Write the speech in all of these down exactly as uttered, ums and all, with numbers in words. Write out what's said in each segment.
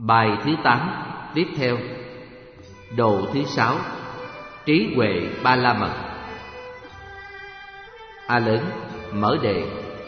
Bài thứ tám tiếp theo. Độ thứ sáu, trí huệ ba la mật. A lớn, mở đề.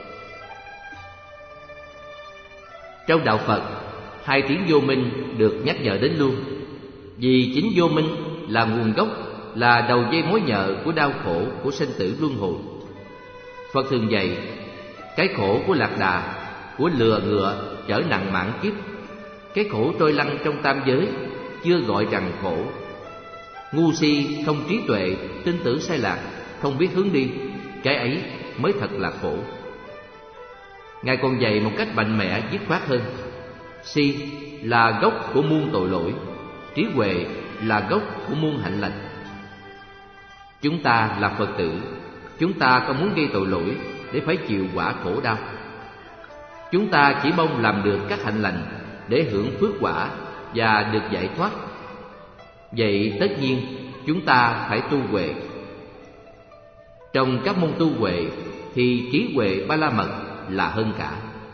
Trong đạo Phật, hai tiếng vô minh được nhắc nhở đến luôn, vì chính vô minh là nguồn gốc, là đầu dây mối nhợ của đau khổ của sinh tử luân hồi. Phật thường dạy, cái khổ của lạc đà, của lừa ngựa chở nặng mãn kiếp, cái khổ trôi lăn trong tam giới, chưa gọi rằng khổ. Ngu si không trí tuệ, tin tưởng sai lạc, không biết hướng đi, cái ấy mới thật là khổ. Ngài còn dạy một cách mạnh mẽ dứt khoát hơn. Si là gốc của muôn tội lỗi, trí huệ là gốc của muôn hạnh lành. Chúng ta là Phật tử, chúng ta có muốn gây tội lỗi để phải chịu quả khổ đau. Chúng ta chỉ mong làm được các hạnh lành để hưởng phước quả và được giải thoát. Vậy tất nhiên chúng ta phải tu huệ. Trong các môn tu huệ thì trí huệ ba la mật là hơn cả.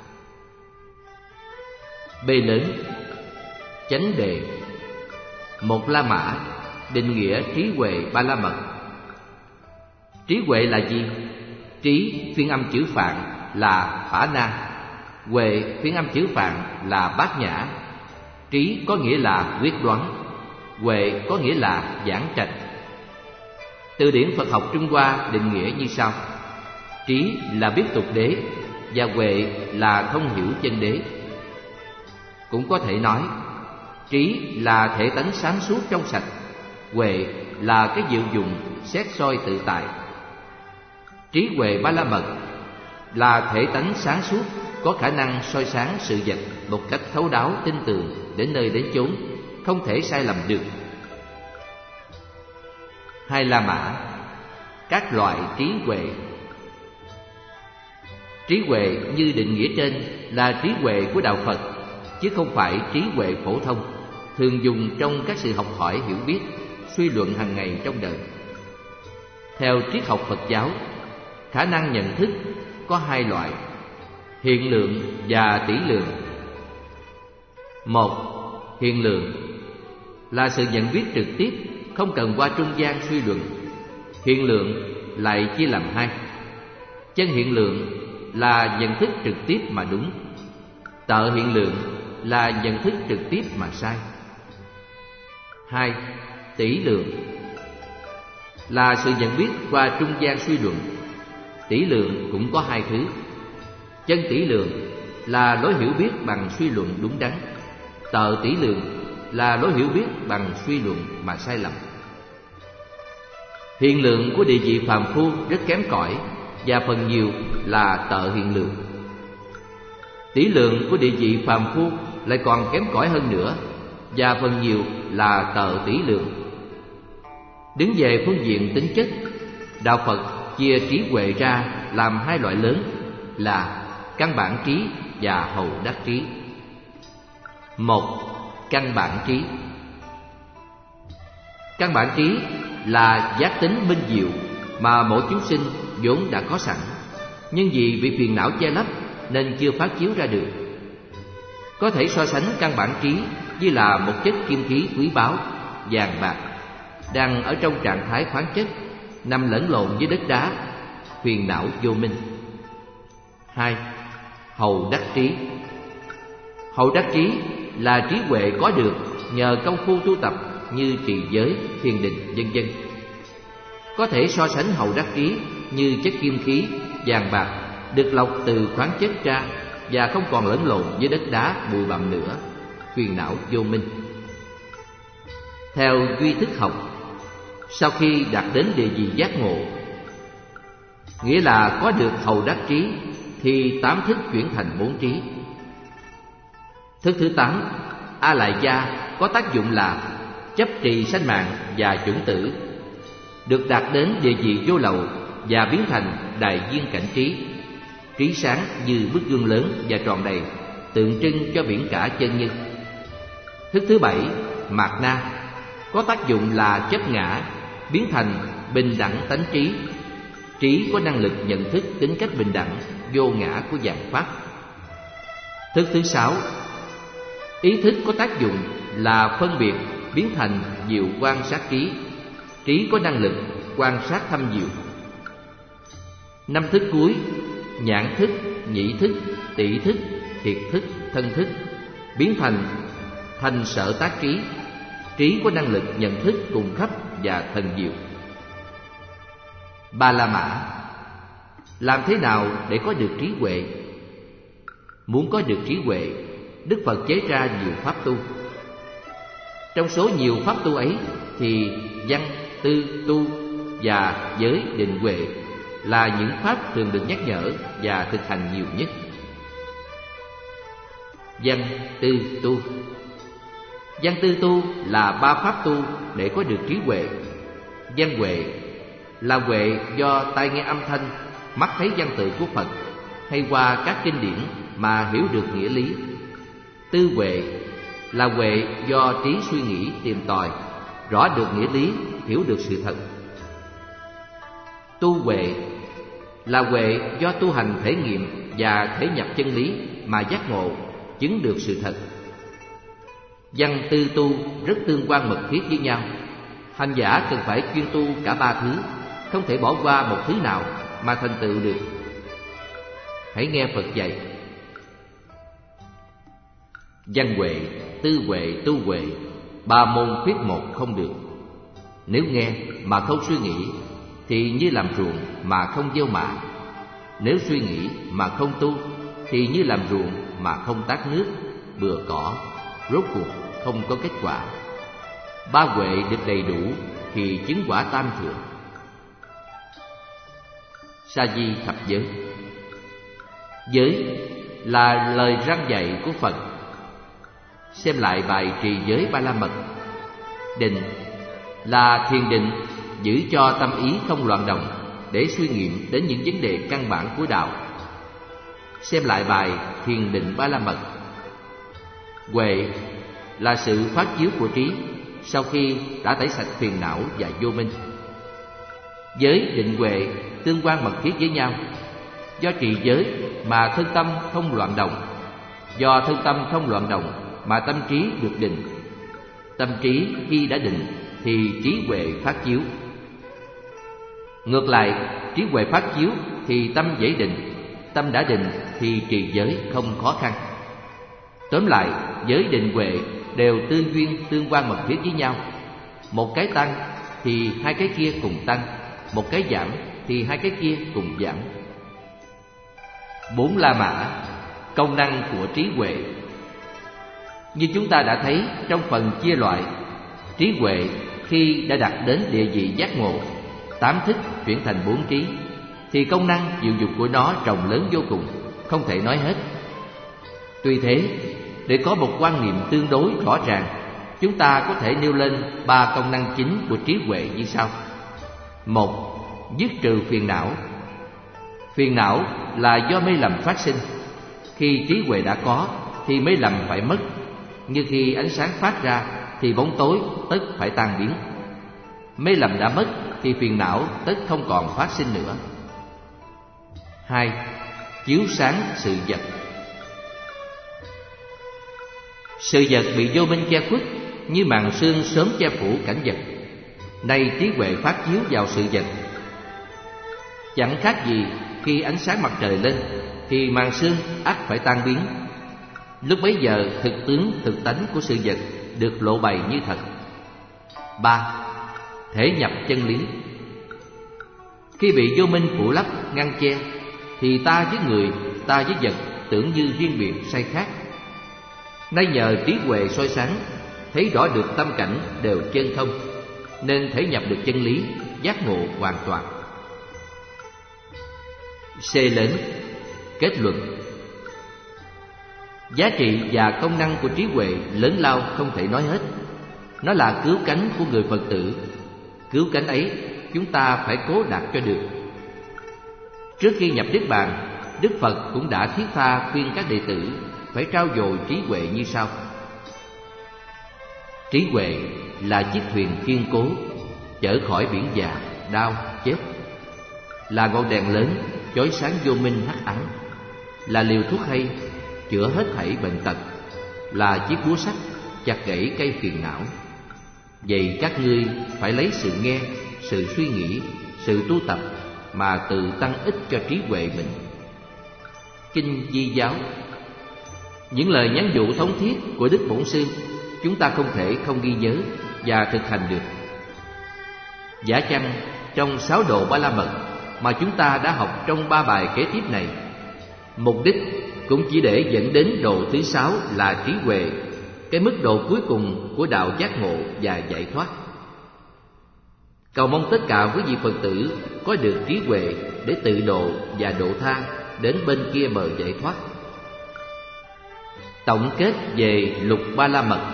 B lớn, chánh đề. Một La Mã định nghĩa trí huệ ba la mật. Trí huệ là gì? Trí phiên âm chữ Phạn là Phả Na, huệ phiên âm chữ Phạn là Bát Nhã. Trí có nghĩa là quyết đoán, huệ có nghĩa là giảng trạch. Từ điển Phật học Trung Hoa định nghĩa như sau: trí là biết tục đế, và huệ là thông hiểu chân đế. Cũng có thể nói, trí là thể tánh sáng suốt trong sạch, huệ là cái diệu dụng xét soi tự tại. Trí huệ ba la mật là thể tánh sáng suốt, có khả năng soi sáng sự vật một cách thấu đáo tin tưởng đến nơi đến chốn, không thể sai lầm được. Hai La Mã, các loại trí huệ. Trí huệ như định nghĩa trên là trí huệ của đạo Phật, chứ không phải trí huệ phổ thông thường dùng trong các sự học hỏi hiểu biết, suy luận hàng ngày trong đời. Theo triết học Phật giáo, khả năng nhận thức có hai loại: hiện lượng và tỷ lượng. Một, hiện lượng là sự nhận biết trực tiếp, không cần qua trung gian suy luận. Hiện lượng lại chia làm hai. Chân hiện lượng là nhận thức trực tiếp mà đúng, tợ hiện lượng là nhận thức trực tiếp mà sai. Hai, tỷ lượng là sự nhận biết qua trung gian suy luận. Tỷ lượng cũng có hai thứ. Chân tỷ lượng là lối hiểu biết bằng suy luận đúng đắn, tợ tỷ lượng là lối hiểu biết bằng suy luận mà sai lầm. Hiện lượng của địa vị phàm phu rất kém cỏi, và phần nhiều là tợ hiện lượng. Tỷ lượng của địa vị phàm phu lại còn kém cỏi hơn nữa, và phần nhiều là tợ tỷ lượng. Đứng về phương diện tính chất, đạo Phật chia trí huệ ra làm hai loại lớn là căn bản trí và hầu đắc trí. Một, căn bản trí. Căn bản trí là giác tính minh diệu mà mỗi chúng sinh vốn đã có sẵn, nhưng vì bị phiền não che lấp nên chưa phát chiếu ra được. Có thể so sánh căn bản trí như là một chất kim khí quý báu, vàng bạc, đang ở trong trạng thái khoáng chất, nằm lẫn lộn với đất đá, phiền não vô minh. Hai, hầu đắc trí. Hầu đắc trí là trí huệ có được nhờ công phu tu tập như trì giới, thiền định, vân vân. Có thể so sánh hầu đắc trí như chất kim khí, vàng bạc được lọc từ khoáng chất ra và không còn lẫn lộn với đất đá, bụi bặm nữa, phiền não vô minh. Theo duy thức học, sau khi đạt đến địa vị giác ngộ, nghĩa là có được hầu đắc trí, thì tám thức chuyển thành bốn trí. Thức thứ tám, A Lại Gia, có tác dụng là chấp trì sanh mạng và chủng tử, được đạt đến địa vị vô lậu và biến thành đại viên cảnh trí. Trí sáng như bức gương lớn và tròn đầy, tượng trưng cho biển cả chân nhân. Thức thứ bảy, Mạt Na, có tác dụng là chấp ngã, biến thành bình đẳng tánh trí. Trí có năng lực nhận thức tính cách bình đẳng, vô ngã của vạn pháp. Thức thứ sáu, Ý thức có tác dụng là phân biệt biến thành diệu quan sát trí. Trí có năng lực quan sát thâm diệu. Năm thức cuối, nhãn thức, nhĩ thức, tỷ thức, thiệt thức, thân thức, biến thành thành sở tác trí. Trí có năng lực nhận thức cùng khắp và thần diệu. Ba la mã. Làm thế nào để có được trí huệ? Muốn có được trí huệ, Đức Phật chế ra nhiều pháp tu. Trong số nhiều pháp tu ấy thì văn, tư, tu và giới, định, huệ là những pháp thường được nhắc nhở và thực hành nhiều nhất. Văn, tư, tu. Văn, tư, tu là ba pháp tu để có được trí huệ. Văn huệ là huệ do tai nghe âm thanh, mắt thấy văn tự của Phật, hay qua các kinh điển mà hiểu được nghĩa lý. Tư huệ là huệ do trí suy nghĩ tìm tòi, rõ được nghĩa lý, hiểu được sự thật. Tu huệ là huệ do tu hành thể nghiệm và thể nhập chân lý mà giác ngộ, chứng được sự thật. Văn, tư, tu rất tương quan mật thiết với nhau. Hành giả cần phải chuyên tu cả ba thứ, không thể bỏ qua một thứ nào mà thành tựu được. Hãy nghe Phật dạy: văn huệ, tư huệ, tu huệ, ba môn khuyết một không được. Nếu nghe mà không suy nghĩ thì như làm ruộng mà không gieo mạ. Nếu suy nghĩ mà không tu thì như làm ruộng mà không tát nước, bừa cỏ, rốt cuộc không có kết quả. Ba huệ được đầy đủ thì chứng quả tam thượng. Sa di thập giới. Giới là lời răn dạy của Phật. Xem lại bài trì giới ba la mật. Định là thiền định giữ cho tâm ý không loạn động để suy nghiệm đến những vấn đề căn bản của đạo. Xem lại bài thiền định ba la mật. Huệ là sự phát chiếu của trí sau khi đã tẩy sạch phiền não và vô minh. Giới, định, huệ tương quan mật thiết với nhau. Do trì giới mà thân tâm không loạn động, do thân tâm không loạn động mà tâm trí được định. Tâm trí khi đã định thì trí huệ phát chiếu. Ngược lại, trí huệ phát chiếu thì tâm dễ định. Tâm đã định thì trì giới không khó khăn. Tóm lại, giới, định, huệ đều tương duyên tương quan mật thiết với nhau. Một cái tăng thì hai cái kia cùng tăng, một cái giảm thì hai cái kia cùng giảm. Bốn la mã, công năng của trí huệ. Như chúng ta đã thấy trong phần chia loại, trí huệ khi đã đạt đến địa vị giác ngộ, tám thức chuyển thành bốn trí, thì công năng diệu dục của nó rộng lớn vô cùng, không thể nói hết. Tuy thế, để có một quan niệm tương đối rõ ràng, chúng ta có thể nêu lên ba công năng chính của trí huệ như sau. Một, dứt trừ phiền não. Phiền não là do mê lầm phát sinh. Khi trí huệ đã có thì mê lầm phải mất. Như khi ánh sáng phát ra thì bóng tối tất phải tan biến. Mê lầm đã mất thì phiền não tất không còn phát sinh nữa. Hai, chiếu sáng sự vật. Sự vật bị vô minh che khuất như màn sương sớm che phủ cảnh vật. Nay trí huệ phát chiếu vào sự vật. Chẳng khác gì khi ánh sáng mặt trời lên thì màn sương ắt phải tan biến. Lúc bấy giờ thực tướng thực tánh của sự vật được lộ bày như thật. Ba, thể nhập chân lý. Khi bị vô minh phủ lấp ngăn che thì ta với người, ta với vật tưởng như riêng biệt sai khác. Nay nhờ trí huệ soi sáng, thấy rõ được tâm cảnh đều chân không, nên thể nhập được chân lý, giác ngộ hoàn toàn. C lớn, kết luận. Giá trị và công năng của trí huệ lớn lao không thể nói hết. Nó là cứu cánh của người Phật tử. Cứu cánh ấy chúng ta phải cố đạt cho được. Trước khi nhập Niết Bàn, Đức Phật cũng đã thiết tha khuyên các đệ tử phải trau dồi trí huệ như sau. Trí huệ là chiếc thuyền kiên cố chở khỏi biển già, đau, chết. Là ngọn đèn lớn chói sáng vô minh hắc ám. Là liều thuốc hay chữa hết thảy bệnh tật. là chiếc búa sắt chặt gãy cây phiền não. Vậy các ngươi phải lấy sự nghe, sự suy nghĩ, sự tu tập mà tự tăng ích cho trí huệ mình. Kinh Di Giáo. Những lời nhắn dụ thống thiết của Đức Bổn Sư chúng ta không thể không ghi nhớ và thực hành được. Giả chăng trong sáu độ Ba La Mật mà chúng ta đã học trong ba bài kế tiếp này, mục đích cũng chỉ để dẫn đến độ thứ sáu là trí huệ, cái mức độ cuối cùng của đạo giác ngộ và giải thoát. Cầu mong tất cả quý vị Phật tử có được trí huệ để tự độ và độ tha đến bên kia bờ giải thoát. Tổng kết về lục Ba La Mật.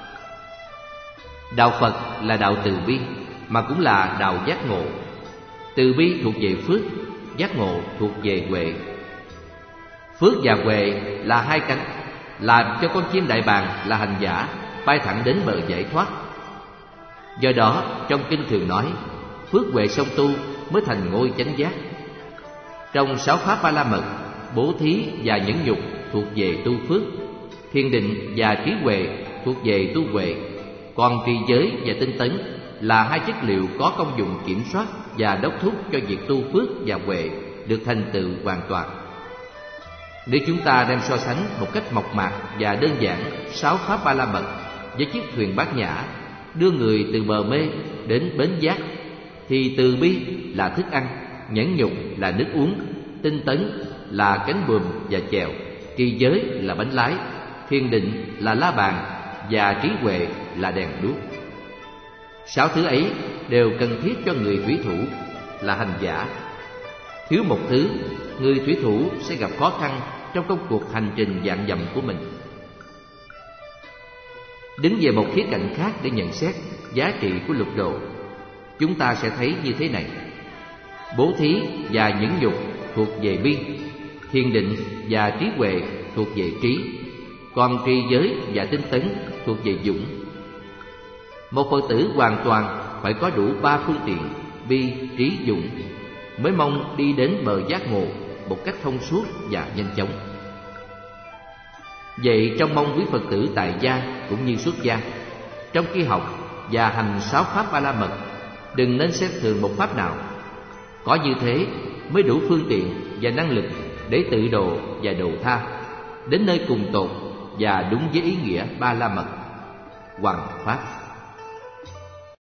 Đạo Phật là đạo từ bi, mà cũng là đạo giác ngộ. Từ bi thuộc về phước, giác ngộ thuộc về huệ. Phước và huệ là hai cánh, làm cho con chim đại bàng là hành giả bay thẳng đến bờ giải thoát. Do đó trong kinh thường nói, phước huệ song tu mới thành ngôi chánh giác. Trong sáu pháp Ba La Mật, bố thí và nhẫn nhục thuộc về tu phước, thiền định và trí huệ thuộc về tu huệ, còn trì giới và tinh tấn là hai chất liệu có công dụng kiểm soát và đốc thúc cho việc tu phước và huệ được thành tựu hoàn toàn. Nếu chúng ta đem so sánh một cách mộc mạc và đơn giản sáu pháp Ba La Mật với chiếc thuyền bát nhã đưa người từ bờ mê đến bến giác, thì từ bi là thức ăn, nhẫn nhục là nước uống, tinh tấn là cánh buồm và chèo, trì giới là bánh lái, thiền định là la bàn và trí huệ là đèn đuốc. Sáu thứ ấy đều cần thiết cho người thủy thủ là hành giả. Thiếu một thứ, người thủy thủ sẽ gặp khó khăn trong công cuộc hành trình vạn dặm của mình. Đứng về một khía cạnh khác để nhận xét giá trị của lục độ, chúng ta sẽ thấy như thế này: bố thí và nhẫn nhục thuộc về bi, thiền định và trí huệ thuộc về trí, còn trì giới và tinh tấn thuộc về dũng. Một Phật tử hoàn toàn phải có đủ ba phương tiện bi, trí, dũng mới mong đi đến bờ giác ngộ một cách thông suốt và nhanh chóng. Vậy trong mong quý Phật tử tại gia cũng như xuất gia, trong khi học và hành sáu pháp Ba La Mật, đừng nên xem thường một pháp nào. Có như thế mới đủ phương tiện và năng lực để tự độ và độ tha đến nơi cùng tột và đúng với ý nghĩa Ba La Mật. Hoằng Pháp.